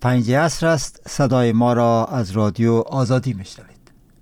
5 عصر است. صدای ما را از رادیو آزادی میشنوید.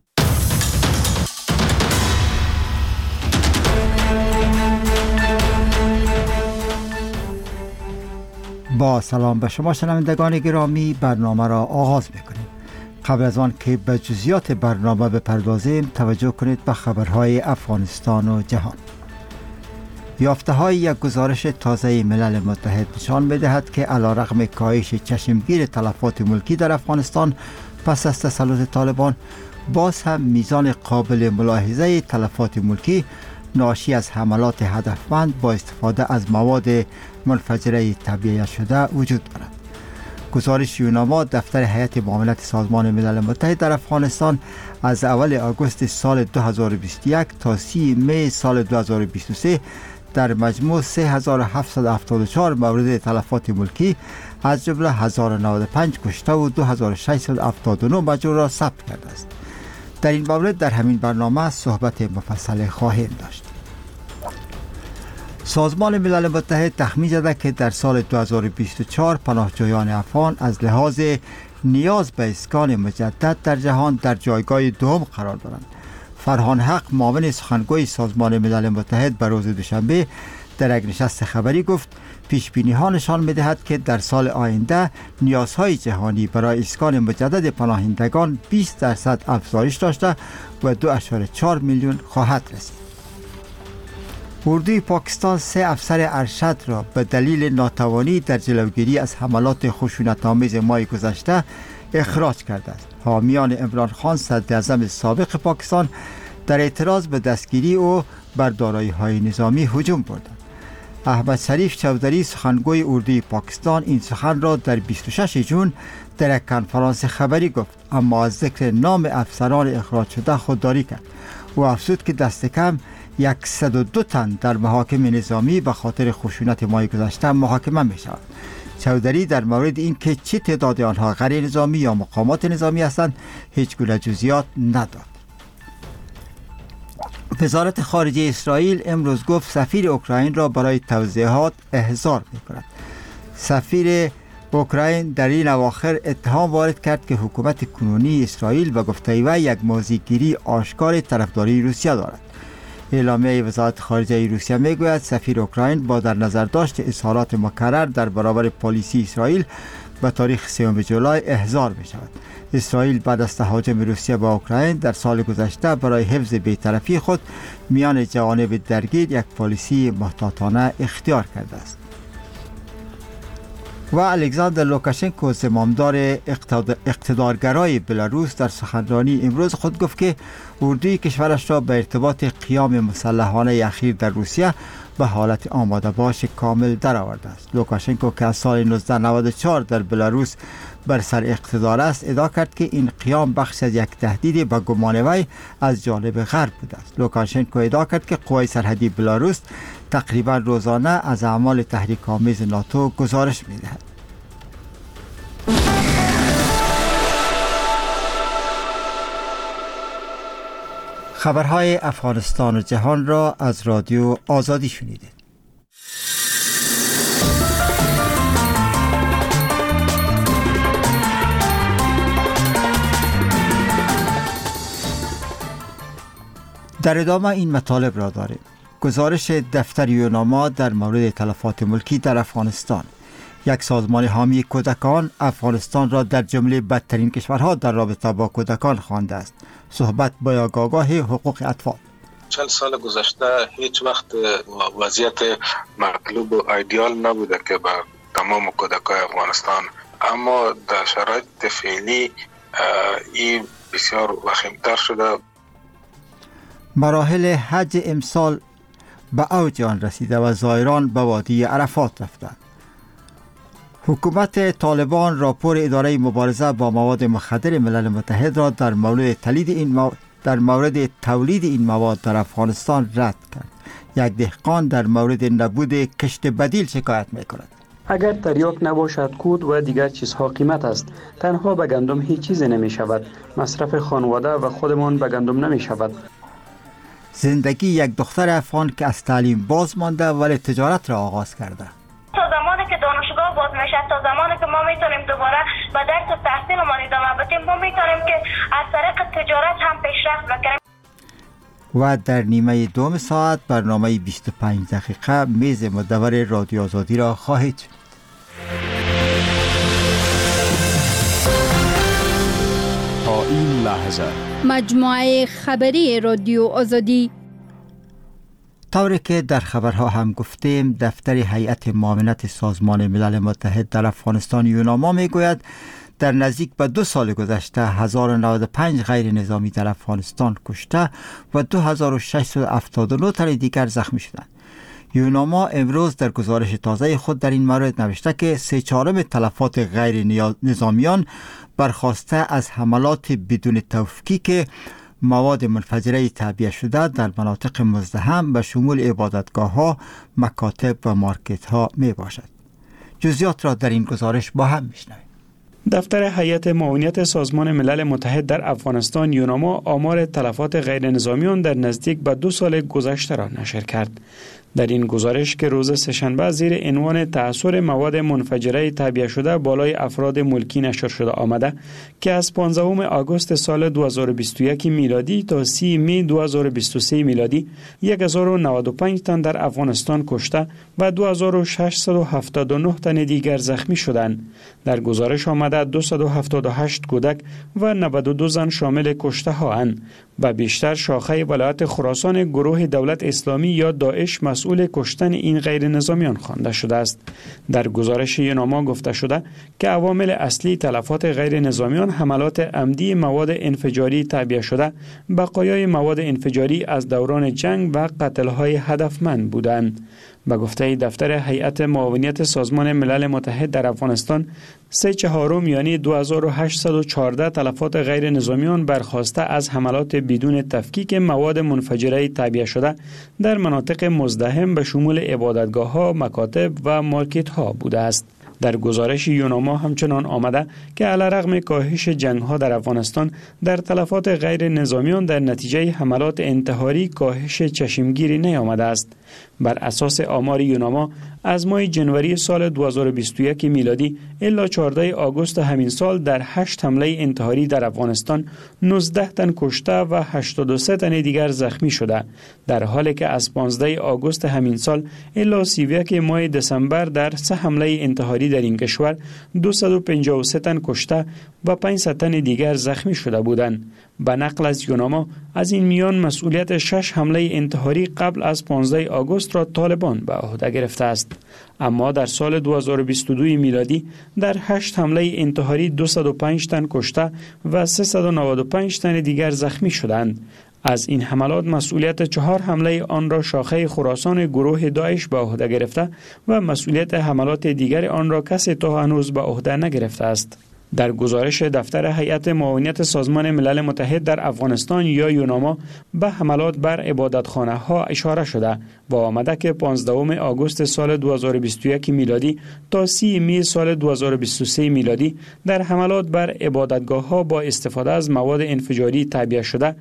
با سلام به شما شنوندگان گرامی، برنامه را آغاز میکنیم. قبل از آن که به جزئیات برنامه بپردازیم، توجه کنید به خبرهای افغانستان و جهان. یافته های یک گزارش تازه ملل متحد نشان می‌دهد که علیرغم کاهش چشمگیر تلفات ملکی در افغانستان پس از تسلط طالبان، باز هم میزان قابل ملاحظه تلفات ملکی ناشی از حملات هدفمند با استفاده از مواد منفجره تبیه شده وجود دارد. گزارش یوناما دفتر هیئت معاملات سازمان ملل متحد در افغانستان از اول آگوست سال 2021 تا 30 می سال 2023 در مجموع 3774 مورد تلفات ملکی از جمله 1095 کشته و 2679 مجروح را ثبت کرده است. در این مورد در همین برنامه صحبت مفصل خواهیم داشت. سازمان ملل متحد تخمین زده که در سال 2024 پناهجویان افغان از لحاظ نیاز به اسکان مجدد در جهان در جایگاه دوم قرار دارند. فرهان حق، معاون سخنگوی سازمان ملل متحد، به روز دوشنبه در یک نشست خبری گفت پیشبینی ها نشان می‌دهد که در سال آینده نیازهای جهانی برای اسکان مجدد پناهندگان 20% افزایش داشته و 2.4 میلیون خواهد رسید. اردوی پاکستان 3 افسر ارشد را به دلیل ناتوانی در جلوگیری از حملات خشونت‌آمیز ماه گذشته اخراج کرده است. حامیان عمران خان صدراعظم سابق پاکستان در اعتراض به دستگیری او بر دارایی‌های نظامی هجوم بردند. احمد شریف چودری، سخنگوی اردوی پاکستان، این سخن را در 26 جون در یک کنفرانس خبری گفت، اما از ذکر نام افسران اخراج شده خودداری کرد و افزود که دست کم 102 تن در محاکم نظامی به خاطر خشونت ماه گذشته محاکمه می شود. چودری در مورد این که چه تعداد آنها غیر نظامی یا مقامات نظامی هستند هیچ گونه جزئیات نداد. وزارت خارجه اسرائیل امروز گفت سفیر اوکراین را برای توضیحات احضار می کند. سفیر اوکراین در این اواخر اتهام وارد کرد که حکومت کنونی اسرائیل به گفته او یک موضع‌گیری آشکار طرفداری روسیه دارد. اعلامیه وزارت خارجه روسیه میگوید سفیر اوکراین با در نظر داشت اظهارات مکرر در برابر پالیسی اسرائیل به تاریخ 3 جولای احضار می شود. اسرائیل بعد از تهاجم روسیه به اوکراین در سال گذشته برای حفظ بی‌طرفی خود میان جوانب درگیر یک پالیسی محتاطانه اختیار کرده است. و الکساندر لوکاشنکو، زمامدار اقتدارگرای بلاروس، در سخنرانی امروز خود گفت که اردوی کشورش را به ارتباط قیام مسلحانه اخیر در روسیه به حالت آماده باش کامل درآورده است. لوکاشنکو که از سال 1994 در بلاروس بر سر اقتدار است، ادعا کرد که این قیام بخش از یک تهدید به گمان وی از جانب غرب بوده است. لوکاشنکو ادعا کرد که قوای سرحدی بلاروس تقریبا روزانه از اعمال تحریک‌آمیز ناتو گزارش می‌دهد. خبرهای افغانستان و جهان را از رادیو آزادی شنیدید. در ادامه این مطالب را داریم. گزارش دفتر یوناما در مورد تلفات ملکی در افغانستان. یک سازمان حامی کودکان افغانستان را در جمله بدترین کشورها در رابطه با کودکان خوانده است. صحبت با آگاه حقوق اطفال. 40 سال گذشته هیچ وقت وضعیت مطلوب و ایدئال نبوده که بر تمام کودکان افغانستان، اما در شرایط فعلی این بسیار وخیمتر شده. مراحل حج امسال به اوج آن رسیده و زائران به وادی عرفات رفتند. حکومت طالبان راپور اداره مبارزه با مواد مخدر ملل متحد را در مورد تولید این مواد در افغانستان رد کرد. یک دهقان در مورد نبود کشت بدیل شکایت می‌کند. اگر تریاک نباشد کود و دیگر چیزها قیمت است. تنها به گندم هیچ چیز نمی شود. مصرف خانواده و خودمان به گندم نمی شود. زندگی یک دختر افغان که از تعلیم باز مانده ولی تجارت را آغاز کرده. تا زمانی که دانشگاه باز میشه، تا زمانی که ما میتونیم دوباره به درس و تحصیلمان ادامه بدیم ما میتونیم که از طریق تجارت هم پیشرفت بکنیم. و در نیمه دوم ساعت برنامه 25 دقیقه میز مدور رادیو آزادی را خواهید شنید. تا این لحظه مجموعه خبری رادیو آزادی. طوری که در خبرها هم گفتیم، دفتر هیئت معاونت سازمان ملل متحد در افغانستان یوناما میگوید در نزدیک به 2 سال گذشته 1095 غیر نظامی در افغانستان کشته و 2679 تن دیگر زخمی شدند. یوناما امروز در گزارش تازه خود در این مورد نوشته که 3/4 تلفات غیر نظامیان برخواسته از حملات بدون تفکیک مواد منفجره تعبیه شده در مناطق مزدحم به شمول عبادتگاه‌ها، مکاتب و مارکت‌ها می باشد. جزئیات را در این گزارش با هم میشنویم. دفتر هیئت معاونت سازمان ملل متحد در افغانستان یوناما آمار تلفات غیر نظامیان در نزدیک به 2 سال گذشته را نشر کرد. در این گزارش که روز سه‌شنبه زیر عنوان تأثیر مواد منفجره تعبیه شده بالای افراد ملکی نشر شده آمده که از 15 آگوست سال 2021 میلادی تا 30 می 2023 میلادی 1095 تن در افغانستان کشته و 2679 تن دیگر زخمی شدند. در گزارش آمده 278 کودک و 92 زن شامل کشته ها اند و بیشتر شاخه ولایت خراسان گروه دولت اسلامی یا داعش مسئول کشتن این غیر نظامیان خوانده شده است. در گزارش یوناما گفته شده که عوامل اصلی تلفات غیر نظامیان حملات عمدی مواد انفجاری تعبیه شده، بقایای مواد انفجاری از دوران جنگ و قتل‌های هدفمند بودند. به گفته دفتر هیئت معاونت سازمان ملل متحد در افغانستان 3/4 یعنی 2814 تلفات غیر نظامیان برخواسته از حملات بدون تفکیک مواد منفجره تعبیه شده در مناطق مزدحم به شمول عبادتگاه‌ها، مکاتب و مارکت‌ها بوده است. در گزارش یوناما همچنان آمده که علیرغم کاهش جنگ‌ها در افغانستان در تلفات غیر نظامیان در نتیجه حملات انتحاری کاهش چشمگیری نیامده است. بر اساس آمار یوناما از ماه جنوری سال 2021 میلادی الی 14 آگوست همین سال در 8 حمله انتحاری در افغانستان 19 تن کشته و 83 تن دیگر زخمی شده، در حالی که از 15 آگوست همین سال الی 31 ماه دسامبر در 3 حمله انتحاری در این کشور 253 تن کشته و 500 تن دیگر زخمی شده بودند. به نقل از یوناما از این میان مسئولیت 6 حمله انتحاری قبل از 15 آگوست را طالبان به عهده گرفته است. اما در سال 2022 میلادی در 8 حمله انتحاری 205 تن کشته و 395 تن دیگر زخمی شدند. از این حملات مسئولیت 4 حمله آن را شاخه خراسان گروه داعش به عهده گرفته و مسئولیت حملات دیگر آن را کسی تا هنوز به عهده نگرفته است. در گزارش دفتر هیئت معاونت سازمان ملل متحد در افغانستان یا یوناما به حملات بر عبادتخانه ها اشاره شده و آمده که 15 آگوست سال 2021 میلادی تا 30 می سال 2023 میلادی در حملات بر عبادتگاه ها با استفاده از مواد انفجاری تعبیه شده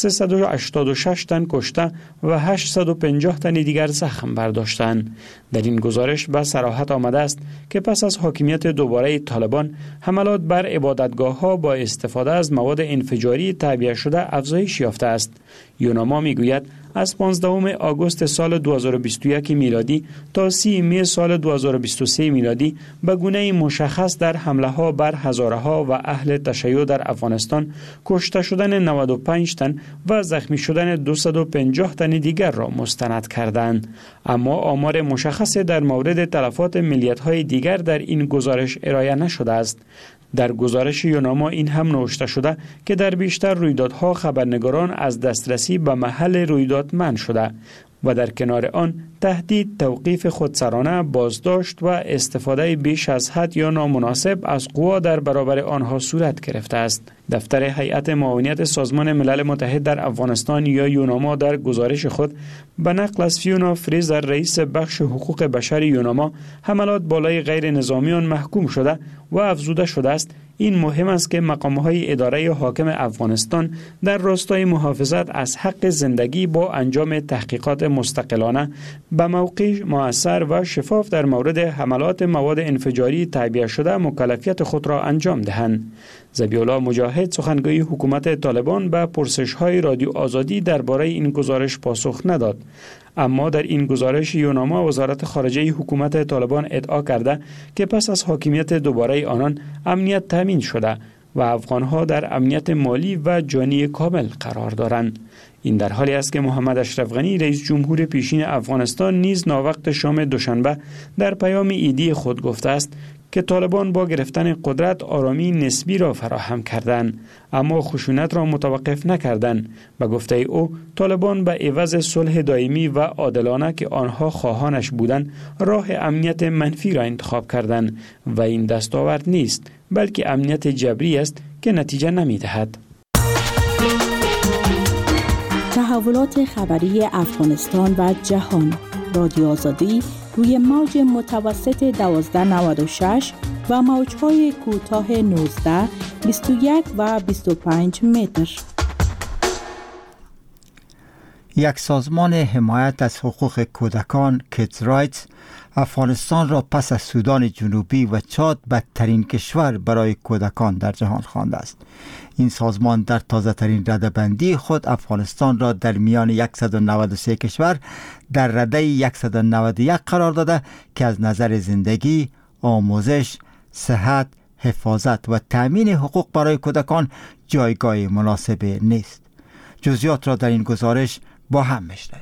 386 تن کشته و 850 تن دیگر زخم برداشتند. در این گزارش به صراحت آمده است که پس از حاکمیت دوباره طالبان حملات بر عبادتگاه ها با استفاده از مواد انفجاری تعبیه شده افزایش یافته است. یوناما میگوید از 15 آگوست سال 2021 میلادی تا 30 می سال 2023 میلادی به گونه مشخص در حمله ها بر هزاره ها و اهل تشیع در افغانستان کشته شدن 95 تن و زخمی شدن 250 تن دیگر را مستند کردند. اما آمار مشخص در مورد تلفات ملیت های دیگر در این گزارش ارائه نشده است. در گزارش یوناما این هم نوشته شده که در بیشتر رویدادها خبرنگاران از دسترسی به محل رویداد منع شده و در کنار آن تهدید، توقیف خودسرانه، بازداشت و استفاده بیش از حد یا نامناسب از قوا در برابر آنها صورت گرفته است. دفتر هیئت معاونت سازمان ملل متحد در افغانستان یا یوناما در گزارش خود به نقل از فیونا فریزر رئیس بخش حقوق بشر یوناما حملات بالای غیر نظامیان محکوم شده و افزوده شده است این مهم است که مقام‌های اداره حاکم افغانستان در راستای محافظت از حق زندگی با انجام تحقیقات مستقلانه به موقع مؤثر و شفاف در مورد حملات مواد انفجاری تعبیه شده مکلفیت خود را انجام دهند. ذبیح‌الله مجاهد سخنگوی حکومت طالبان به پرسش‌های رادیو آزادی درباره این گزارش پاسخ نداد. اما در این گزارش یوناما وزارت خارجه حکومت طالبان ادعا کرده که پس از حاکمیت دوباره آنان امنیت تامین شده و افغانها در امنیت مالی و جانی کامل قرار دارند. این در حالی است که محمد اشرف غنی رئیس جمهور پیشین افغانستان نیز ناوقت شام دوشنبه در پیام ایدی خود گفته است که طالبان با گرفتن قدرت آرامی نسبی را فراهم کردند، اما خشونت را متوقف نکردند. به گفته او طالبان به عوض صلح دائمی و عادلانه که آنها خواهانش بودند راه امنیت منفی را انتخاب کردند و این دستاورد نیست بلکه امنیت جبری است که نتیجه نمی‌دهد. تحولات خبری افغانستان و جهان. رادیو آزادی روی موج متوسط 1296 و موج‌های کوتاه 19، 21 و 25 متر. یک سازمان حمایت از حقوق کودکان کیدز رایتس افغانستان را پس از سودان جنوبی و چاد بدترین کشور برای کودکان در جهان خوانده است. این سازمان در تازه ترین رده‌بندی خود افغانستان را در میان 193 کشور در رده 191 قرار داده که از نظر زندگی، آموزش، صحت، حفاظت و تأمین حقوق برای کودکان جایگاه مناسب نیست. جزئیات را در این گزارش با هم میشنویم.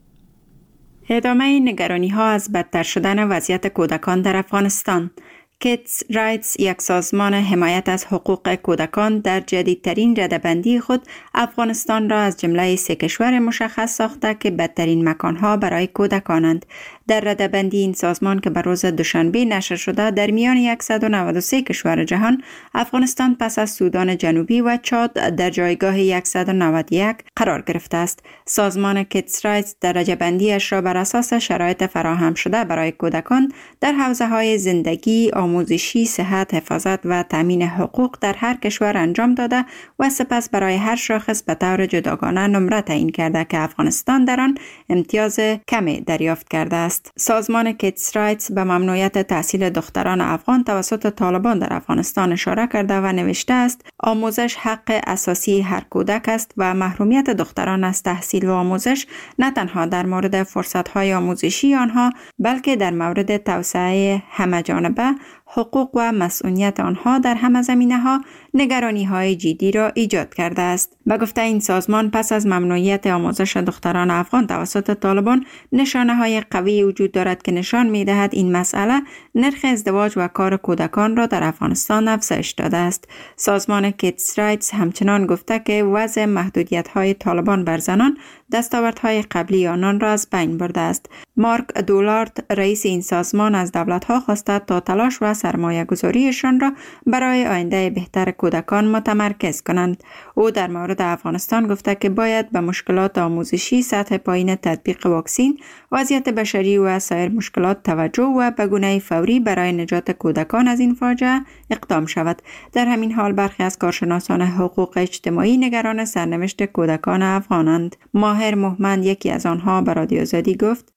ادامه نگرانی‌ها از بدتر شدن وضعیت کودکان در افغانستان. کیدز رایتس، یک سازمان حمایت از حقوق کودکان، در جدیدترین رده‌بندی خود افغانستان را از جمله 3 کشور مشخص ساخته که بدترین مکانها برای کودکانند. در رده‌بندی این سازمان که بر روز دوشنبه نشر شده، در میان 193 کشور جهان افغانستان پس از سودان جنوبی و چاد در جایگاه 191 قرار گرفته است. سازمان کیدز رایتس درجه بندیش را بر اساس شرایط فراهم شده برای کودکان در حوزه‌های زندگی، آموزشی، صحت، حفاظت و تامین حقوق در هر کشور انجام داده و سپس برای هر شاخص به طور جداگانه نمره تعیین کرده که افغانستان در آن امتیاز کمی دریافت کرده است. سازمان کیدز رایتس به ممنوعیت تحصیل دختران افغان توسط طالبان در افغانستان اشاره کرده و نوشته است: آموزش حق اساسی هر کودک است و محرومیت دختران از تحصیل و آموزش نه تنها در مورد فرصت‌های آموزشی آنها بلکه در مورد توسعه همه‌جانبه حقوق و مسئولیت آنها در همه زمینه‌ها نگرانی‌های جدی را ایجاد کرده است. به گفته این سازمان پس از ممنوعیت آموزش دختران افغان توسط طالبان نشانه‌های قوی وجود دارد که نشان می‌دهد این مسئله نرخ ازدواج و کار کودکان را در افغانستان افزایش داده است. سازمان کیدز رایتس همچنان گفته که وضع محدودیت‌های طالبان بر زنان دستاوردهای قبلی آنان را از بین برده است. مارک دولارد، رئیس این سازمان، از دولت‌ها خواسته تا تلاش و سرمایه گذاریشان را برای آینده بهتر کودکان متمرکز کنند. او در مورد افغانستان گفته که باید به مشکلات آموزشی، سطح پایین تطبیق واکسین، وضعیت بشری و سایر مشکلات توجه و به گونه فوری برای نجات کودکان از این فاجعه اقدام شود. در همین حال برخی از کارشناسان حقوق اجتماعی نگران سرنوشت کودکان افغانند. ماهر محمد، یکی از آنها، به رادیو آزادی گفت: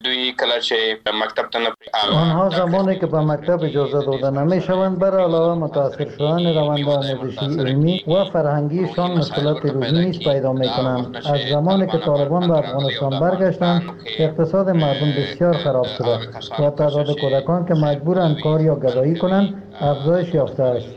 آنها زمانی که به مکتب اجازه داده نمیشوند، بر علاوه متاثر شدن روند آموزشی، علمی و فرهنگیشان مشکلات روزی نیز پیدا میکنند. از زمانی که طالبان به افغانستان برگشتند، اقتصاد مردم بسیار خراب شده و تعداد کودکان که مجبورند کار یا گدایی کنند افزایش یافته است.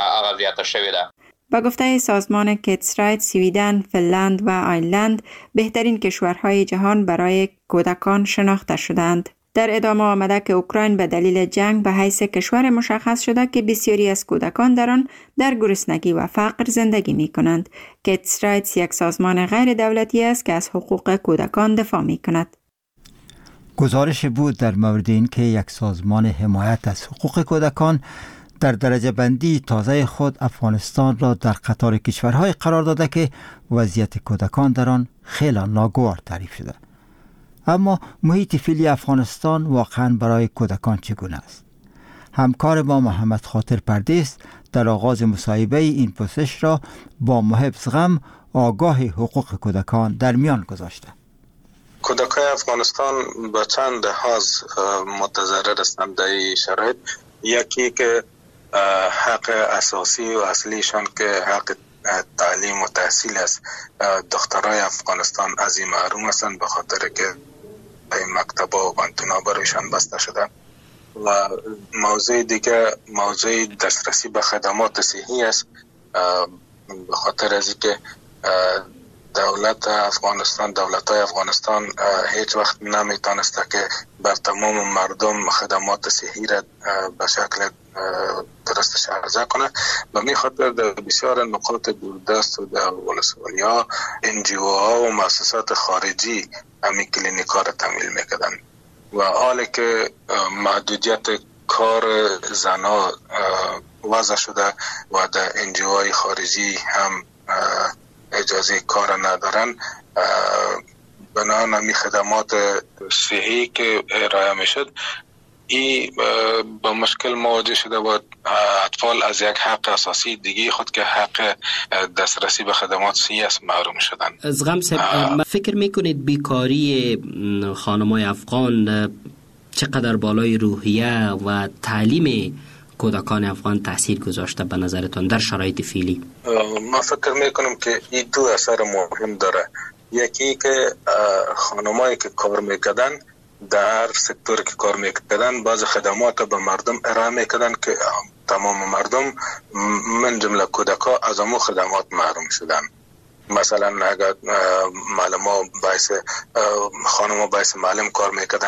با گفته سازمان کیدز رایتس، سویدن، فنلند و آیرلند بهترین کشورهای جهان برای کودکان شناخته شدند. در ادامه آمده که اوکراین به دلیل جنگ به حیث کشور مشخص شده که بسیاری از کودکان در آن در گرسنگی و فقر زندگی می کنند. کیدز رایتس یک سازمان غیر دولتی است که از حقوق کودکان دفاع می کند. گزارش بود در مورد این که یک سازمان حمایت از حقوق کودکان در درجه بندی تازه خود افغانستان را در قطار کشورهای قرار داده که وضعیت کودکان در آن خیلی ناگوار تعریف شده. اما محیط فعلی افغانستان واقعا برای کودکان چگونه است؟ همکار ما محمد خاطر پردیس در آغاز مصاحبه این پرسش را با محب زغم آگاه حقوق کودکان در میان گذاشته. کودکان افغانستان به چند لحاظ متضرر هستند در این شرایط. یکی که حق اساسی و اصلیشان که حق تعلیم و تحصیل است، دخترای افغانستان از این محروم هستند به خاطر که این مکتب‌ها و بانتون‌ها برایشان بسته شده. و موضوع دیگه موضوع دسترسی به خدمات صحی است، به خاطر از اینکه دولت‌های افغانستان هیچ وقت نمیتونسته که بر تمام مردم خدمات صحی را به شکل درستش عرضه کنه. به می خاطر در بسیار نقاط دوردست و در ولسوالی‌ها NGO ها و مؤسسات خارجی همین کلینیک‌ها را تمویل میکردن و حالی که محدودیت کار زنها وضع شده و در NGO های خارجی هم اجازه کار ندارن، بنابراین همی خدمات صحی که ارائه میشد این با مشکل مواجه شده و اطفال از یک حق اساسی دیگه خود که حق دسترسی به خدمات صحی است محروم شدن. زغم صاحب، فکر میکنید بیکاری خانم‌های افغان چقدر بالای روحیه و تعلیم کودکان افغان تاثیر گذاشته به نظرتون در شرایط فعلی؟ من فکر میکنم که این دو اثر مهم داره. یکی که خانمایی که کار میکردن در سکتور که کار میکردن بعض خدمات به مردم ارائه میکردن که تمام مردم من جمله کودکا از امو خدمات محروم شدن. مثلا اگر خانم‌ها باعث معلم کار میکردن،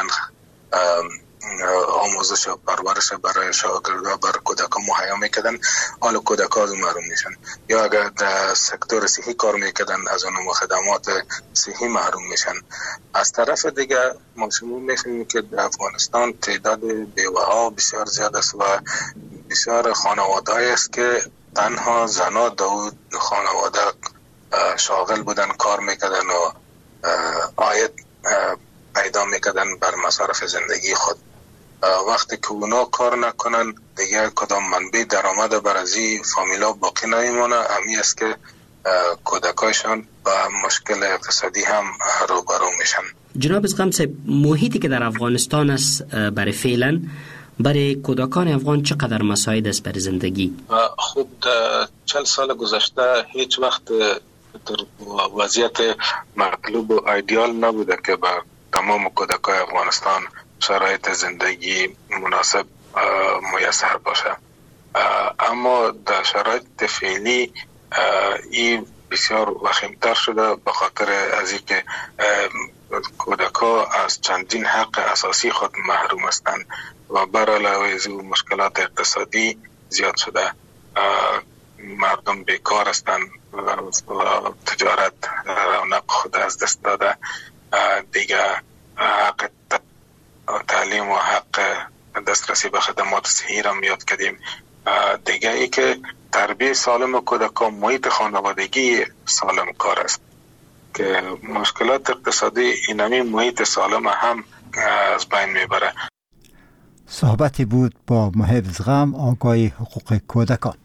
آموزش و پرورش برای شاگردان برای کودکان مهیا میکردن، حالا کودکان از محروم میشن. یا اگر در سکتور صحی کار میکردن از اون خدمات صحی محروم میشن. از طرف دیگه ما شما میفهمیم که در افغانستان تعداد بیوه ها بسیار زیاد است و بسیار خانواده است که تنها زنها داود خانواده شاغل بودن، کار میکردن و عاید پیدا میکردن بر مصارف زندگی خود. وقتی که اونا کار نکنن دیگه کدام منبع درآمد بر از این فامیلا باقی نمیمونه. همی است که کودکایشان با مشکل اقتصادی هم روبرو میشن. جناب زغم صاحب، محیطی که در افغانستان است برای فعلا برای کودکان افغان چقدر مساعد است برای زندگی؟ خود 40 سال گذشته هیچ وقت وضعیت مطلوب و ایدئال نبوده که بر تمام کودکان افغانستان شرایط زندگی مناسب میسر باشه. اما در شرایط فعلی این بسیار وخیمتر شده به خاطر از اینکه کودکان از چندین حق اساسی خود محروم هستند و بر علاوه از این مشکلات اقتصادی زیاد شده. مردم بیکار هستند و تجارت رونق خود از دست داده. دیگه حق تعلیم و حق دسترسی به خدمات صحی را میاد کردیم. دیگه ای که تربیت سالم کودکان، محیط خانوادگی سالم کار است که مشکلات اقتصادی اینمی محیط سالم هم از بین میبره. صحبتی بود با محب زغم، آگاه حقوق کودکان.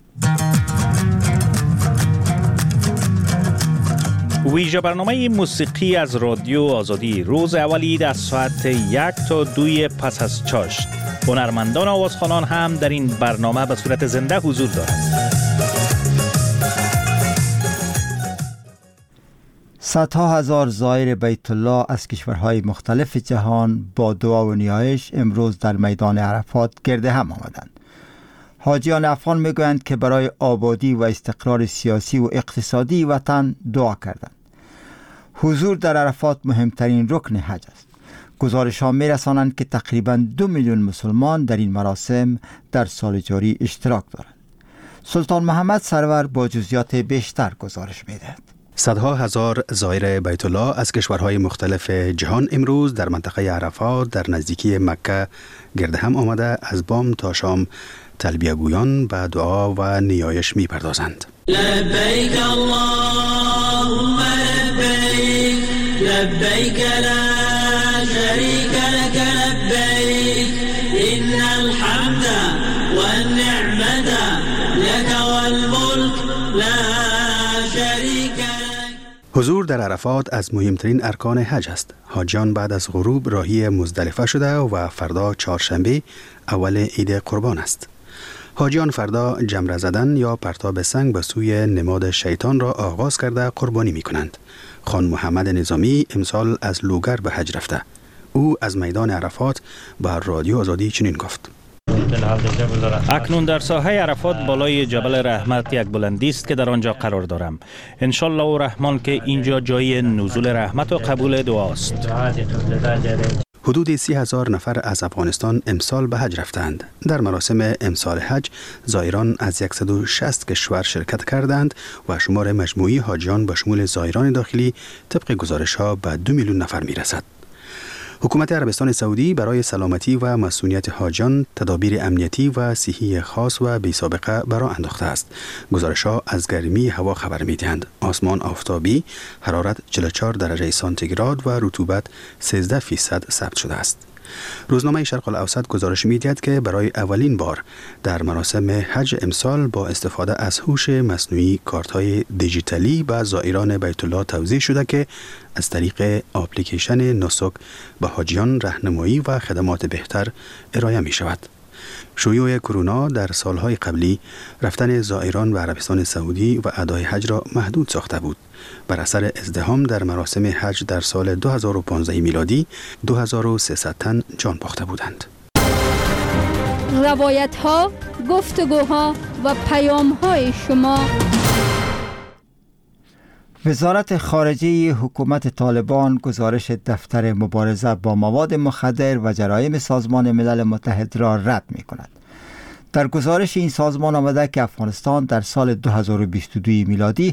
ویژه برنامه موسیقی از رادیو آزادی روز اولی از ساعت 1 تا 2 پس از چاشت. هنرمندان و آوازخوانان هم در این برنامه به صورت زنده حضور دارند. صدها هزار زائر بیت الله از کشورهای مختلف جهان با دعا و نیایش امروز در میدان عرفات گرد هم آمدند. حاجیان افغان میگویند که برای آبادی و استقرار سیاسی و اقتصادی وطن دعا کردند. حضور در عرفات مهمترین رکن حج است. گزارش‌ها می‌رسانند که تقریباً 2 میلیون مسلمان در این مراسم در سال جاری اشتراک دارند. سلطان محمد سرور با جزئیات بیشتر گزارش می‌دهد. صدها هزار زائر بیت الله از کشورهای مختلف جهان امروز در منطقه عرفات در نزدیکی مکه گرد هم آمده از بام تا شام تلبیه گویان به دعا و نیایش می پردازند. لبیک اللهم لبیک لبیک لا شریک لک لبیک ان الحمد والنعمة حضور در عرفات از مهمترین ارکان حج است. حاجیان بعد از غروب راهی مزدلفه شده و فردا چهارشنبه اول عید قربان است. حاجیان فردا جمره زدن یا پرتاب سنگ به سوی نماد شیطان را آغاز کرده قربانی می کنند. خان محمد نظامی امسال از لوگر به حج رفته. او از میدان عرفات به رادیو آزادی چنین گفت: اکنون در ساحه عرفات بالای جبل رحمت یک بلندی است که در آنجا قرار دارم. انشالله و رحمان که اینجا جای نزول رحمت و قبول دعاست. حدود 30,000 نفر از افغانستان امسال به حج رفتند. در مراسم امسال حج زائران از 160 کشور شرکت کردند و شمار مجموعی حاجیان به شمول زائران داخلی طبق گزارش‌ها به 2 میلیون نفر می‌رسد. حکومت عربستان سعودی برای سلامتی و مسئولیت حاجیان تدابیر امنیتی و صحی خاص و بی سابقه برآ انداخته است. گزارش‌ها از گرمی هوا خبر می‌دهند. آسمان آفتابی، حرارت 44 درجه سانتیگراد و رطوبت 13% ثبت شده است. روزنامه شرق الاوسط گزارش می‌دهد که برای اولین بار در مراسم حج امسال با استفاده از هوش مصنوعی کارت‌های دیجیتالی به زائران بیت الله توزیع شده که از طریق اپلیکیشن نسک به حاجیان راهنمایی و خدمات بهتر ارائه می‌شود. شیوع کرونا در سالهای قبلی رفتن زائران به عربستان سعودی و ادای حج را محدود ساخته بود. بر اثر ازدحام در مراسم حج در سال 2015 میلادی 2300 تن جان باخته بودند. روایت ها، گفتگوها و پیام های شما. وزارت خارجه حکومت طالبان گزارش دفتر مبارزه با مواد مخدر و جرایم سازمان ملل متحد را رد می کند. در گزارش این سازمان آمده که افغانستان در سال 2022 میلادی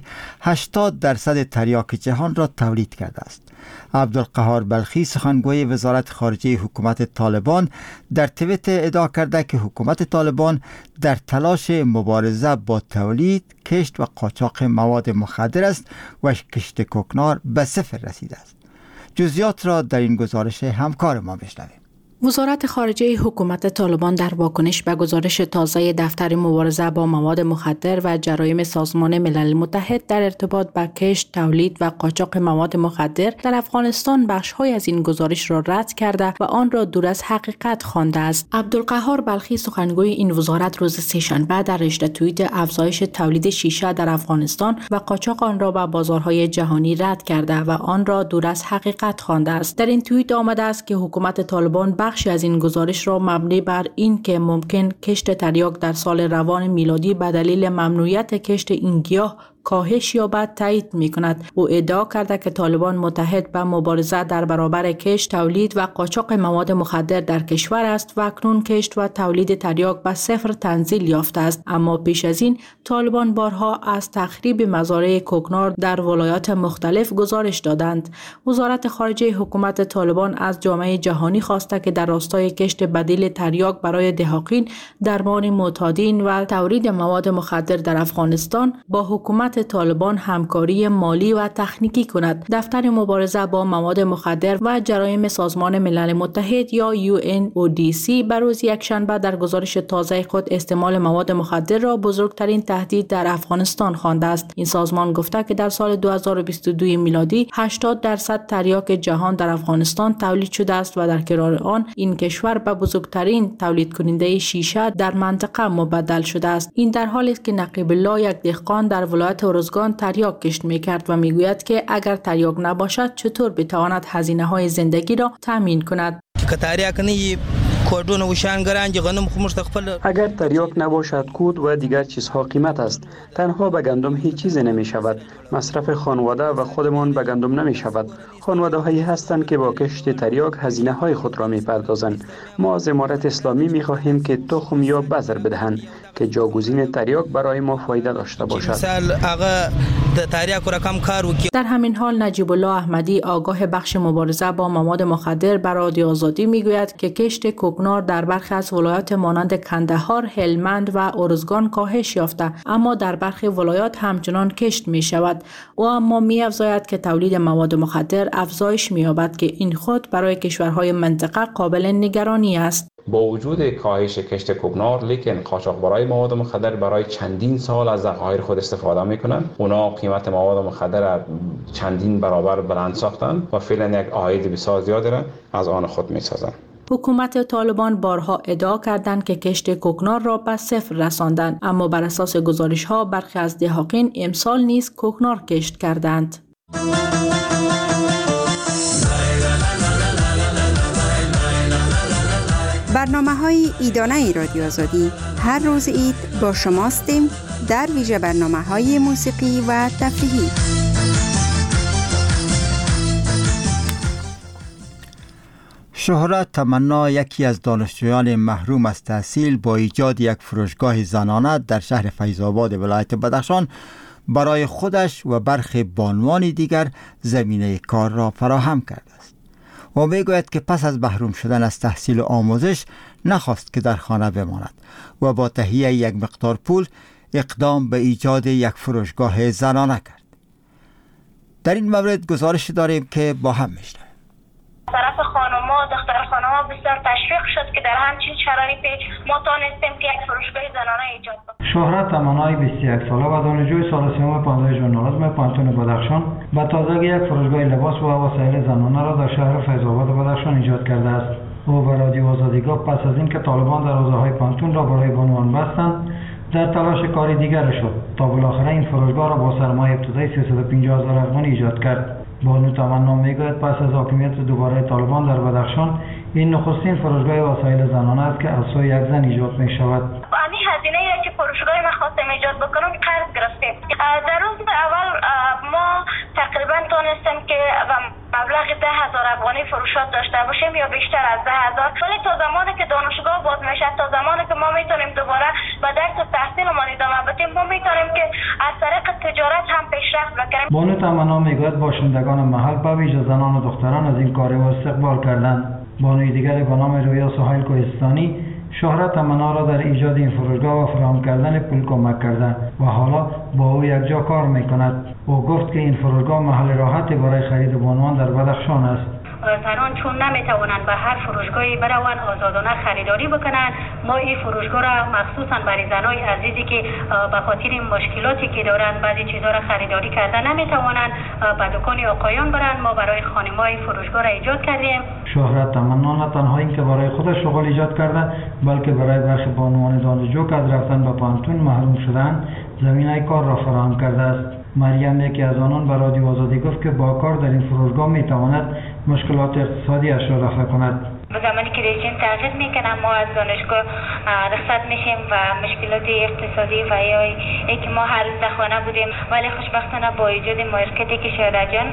80% تریاک جهان را تولید کرده است. عبدالقهار بلخی سخنگوی وزارت خارجه حکومت طالبان در توییت ادعا کرده که حکومت طالبان در تلاش مبارزه با تولید، کشت و قاچاق مواد مخدر است و کشت کوکنار به صفر رسیده است. جزئیات را در این گزارش همکار ما بشنویم. وزارت خارجه حکومت طالبان در واکنش به گزارش تازه دفتر مبارزه با مواد مخدر و جرایم سازمان ملل متحد در ارتباط با کشت، تولید و قاچاق مواد مخدر در افغانستان بخش‌های از این گزارش را رد کرده و آن را دور از حقیقت خوانده است. عبدالقهار بلخی سخنگوی این وزارت روز سه‌شنبه در رشته توییت افزایش تولید شیشه در افغانستان و قاچاق آن را به بازارهای جهانی رد کرده و آن را دور از حقیقت خوانده است. در این توییت آمده است که حکومت طالبان بخشی از این گزارش را مبنی بر این که ممکن کشت تریاک در سال روان میلادی به دلیل ممنوعیت کشت این گیاه کاهش یابد تایید می‌کند. او ادعا کرده که طالبان متحد به مبارزه در برابر کشت، تولید و قاچاق مواد مخدر در کشور است و اکنون کشت و تولید تریاک به صفر تنزیل یافته است. اما پیش از این طالبان بارها از تخریب مزارع کوکنار در ولایات مختلف گزارش دادند. وزارت خارجه حکومت طالبان از جامعه جهانی خواسته که در راستای کشت بدیل تریاک برای دهاقین، درمان معتادین و تولید مواد مخدر در افغانستان با حکومت طالبان همکاری مالی و تکنیکی کند. دفتر مبارزه با مواد مخدر و جرایم سازمان ملل متحد یا UNODC بر روز یکشنبه در گزارش تازه خود استعمال مواد مخدر را بزرگترین تهدید در افغانستان خوانده است. این سازمان گفته که در سال 2022 میلادی 80% تریاک جهان در افغانستان تولید شده است و در کنار آن این کشور به بزرگترین تولید کننده شیشه در منطقه مبدل شده است. این در حالی است که نقیب الله، یک دهقان در ولایت ارزگان، تریاک کشت می‌کرد و میگوید که اگر تریاک نباشد چطور بتواند هزینه‌های زندگی را تامین کند. اگر تریاک نباشد کود و دیگر چیزها قیمت است. تنها به گندم هیچ چیز نمی شود. مصرف خانواده و خودمان به گندم نمی شود. خانواده هایی هستند که با کشت تریاک هزینه های خود را می پردازند. ما از امارت اسلامی می خواهیم که تخم یا بذر بدهند که جاگزین تریاک برای ما فایده داشته باشد. در همین حال نجیب الله احمدی، آگاه بخش مبارزه با مواد مخدر، بر رادیو آزادی میگوید که کشت کوکنار در برخی از ولایات مانند کندهار، هلمند و ارزگان کاهش یافته، اما در برخی ولایات همچنان کشت می شود. او اما می افزاید که تولید مواد مخدر افزایش می یابد که این خود برای کشورهای منطقه قابل نگرانی است. با وجود کاهش کشت کوکنار لیکن قاچاقبرای مواد مخدر برای چندین سال از ذخایر خود استفاده میکنن. اونا قیمت مواد مخدر را چندین برابر بلند ساختن و فعلا یک عاید بسیار زیادی را از آن خود میسازن. حکومت طالبان بارها ادعا کردند که کشت کوکنار را به صفر رساندند، اما بر اساس گزارش‌ها برخی از دهاقین امسال نیز کوکنار کشت کردند. برنامه‌های عیدانه رادیو آزادی هر روز عید با شماستیم در ویژه برنامه‌های موسیقی و تفریحی. شهرت تمنا، یکی از دانشجویان محروم از تحصیل، با ایجاد یک فروشگاه زنانه در شهر فیض‌آباد ولایت بدخشان برای خودش و برخی بانوان دیگر زمینه کار را فراهم کرده است و میگوید که پس از محروم شدن از تحصیل و آموزش نخواست که در خانه بماند و با تهیه یک مقدار پول اقدام به ایجاد یک فروشگاه زنانه کرد. در این مورد گزارش داریم که با هم میشنویم. طرف خانوما، دختر خانوما بسیار تشویق شد که در همچین شرایطی ما توانستیم که یک فروشگاه زنانه ایجاد کنیم. شهرت تمنای 21 ساله و دانشجوی سال سوم 15 ژورنالیسم پانتون بدخشان به تازگی یک فروشگاه لباس و وسایل زنانه را در شهر فیض‌آباد بدخشان ایجاد کرده است. او به رادیو آزادی گفت پس از اینکه طالبان دروازه‌های پانتون را برای بانوان بستند، در تلاش کاری دیگر شد تا بالاخره این فروشگاه را با سرمایه ابتدایی 350,000 افغانی ایجاد کرد. بانو تمنا میگوید پس از حاکمیت دوباره طالبان در بدخشان این نخستین فروشگاه وسایل زنانه است که از سوی یک زن ایجاد می شود. همین هزینه ای که فروشگاه ما خواستیم ایجاد بکنم قرض گرفتیم. در روز اول ما تقریبا تونستیم که مبلغ 10,000 افغانی فروشات داشته باشیم یا بیشتر از 10,000، ولی تا زمانی که دانشگاه باز میشه، تا زمانی که ما میتونیم دوباره به درس و تحصیلمان ادامه بدیم، ما میتونیم که از طریق تجارت هم پیشرفت بکنیم. بانو تمنا میگوید باشندگان محل به ویژه زنان و دختران از این کار استقبال کردند. بانوی دیگری به نام رویا سهیل کوهستانی شهرت تمنا را در ایجاد این فروشگاه و فراهم کردن پول کمک کرده و حالا با او یک جا کار میکند. او گفت که این فروشگاه محل راحتی برای خرید بانوان در بدخشان است. زنان چون نمیتوانند به هر فروشگاهی بروند آزادانه خریداری بکنند، ما این فروشگاه را مخصوصا برای زنای عزیزی که به خاطر مشکلاتی که دارند بعضی چیزا را خریداری کرده نمیتوانند به دکان آقایان برند، ما برای خانم‌های فروشگاه را ایجاد کردیم. شهرت تمنا نه تنها اینکه برای خودش شغل ایجاد کرده، بلکه برای برخی بانوان دانشجو که از رفتن به پانتون محروم شدند زمینه کار را فراهم کرده است. مریم یکی از آنان به رادیو آزادی گفت که با کار در این فروشگاه میتواند مشکلات اقتصادی اش را رفع کند. به زمانی که رژیم تغییر میکنه ما از دانشگاه رخصت میشیم و مشکلات اقتصادی و یا اینکه ما هر روز در خانه بودیم، ولی خوشبختانه با ایجاد مارکتی که شهرت جان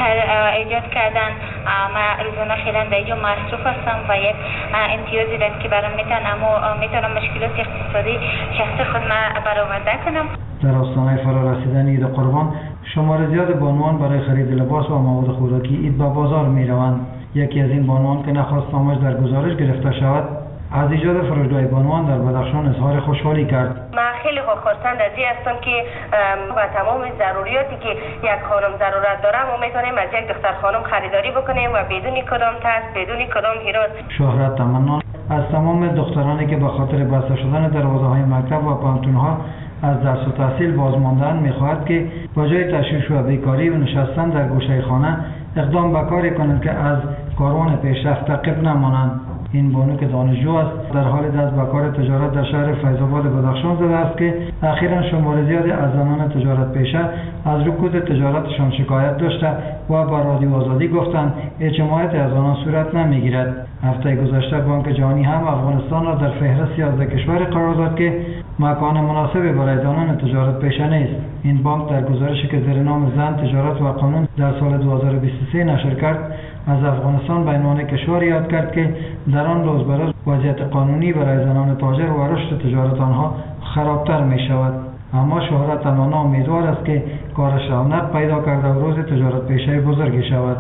ایجاد کردن ما روزانه خیلی در اینجا مصروف هستم و یک امتیازی دست که برام میتونم مشکلات اقتصادی شخصی خود ما برآورده کنم. در آستانه فرا رسیدن عید قربان شمار زیاد بانوان برای خرید لباس و مواد خوراکی عید به بازار می روند. یکی از این بانوان که نخواست نامش در گزارش گرفته شود از ایجاد فروشگاه بانوان در بدخشان اظهار خوشحالی کرد. من خیلی خرسند از این هستم که با تمام ضروریاتی که یک خانم ضرورت داره ما میتونیم از یک دختر خانم خریداری بکنیم و بدون کدام ترس، بدون کدام هراس. شهرت تمنا از تمام دخترانی که به خاطر بسته شدن دروازه‌های مکتب و پانتون‌ها از درس و تحصیل باز ماندن می‌خواهد که با جای تشویش و بیکاری و نشستن در گوشه خانه اقدام به کاری کنند که از کاروان پیشرفت تعقیب نمانند. این بانو که دانشجو است در حال دست به کار تجارت در شهر فیض‌آباد بدخشان زده است که اخیراً شمار زیادی از زنان تجارت پیشه از رکود تجارتشان شکایت داشته و با رادیو آزادی گفتند اجتماعیت از آنان صورت نمیگیرد. هفته گذشته بانک جهانی هم افغانستان را در فهرست 11 کشور قرار داد که مکان مناسبی برای زنان تجارت پیشه نیست. این بانک در گزارشی که زیر نام زن تجارت و قانون در سال 2023 نشر کرد از افغانستان به عنوان کشوری یاد کرد که در آن روز به روز وضعیت قانونی برای زنان تاجر و رشد تجارت آنها خرابتر می شود. اما شهرت تمنا امیدوار است که کارش رونق پیدا کرده و روز تجارت پیشه بزرگی شود.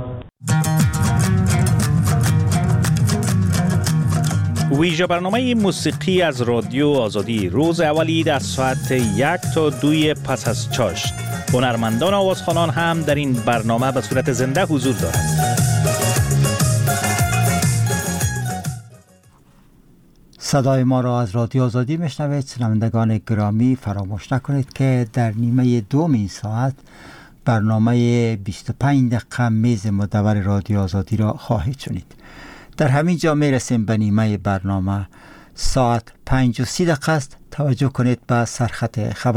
ویژه برنامه موسیقی از رادیو آزادی روز اول عید از ساعت 1 تا 2 پس از چاشت. هنرمندان آوازخوانان هم در این برنامه به صورت زنده حضور دارند. صدای ما را از رادیو آزادی میشنوید. شنوندگان گرامی، فراموش نکنید که در نیمه دوم این ساعت برنامه 25 دقیقه میز مدور رادیو آزادی را خواهید شنید. در همین جا میرسیم به نیمه برنامه. ساعت 5:30 است. توجه کنید به سرخط خبر.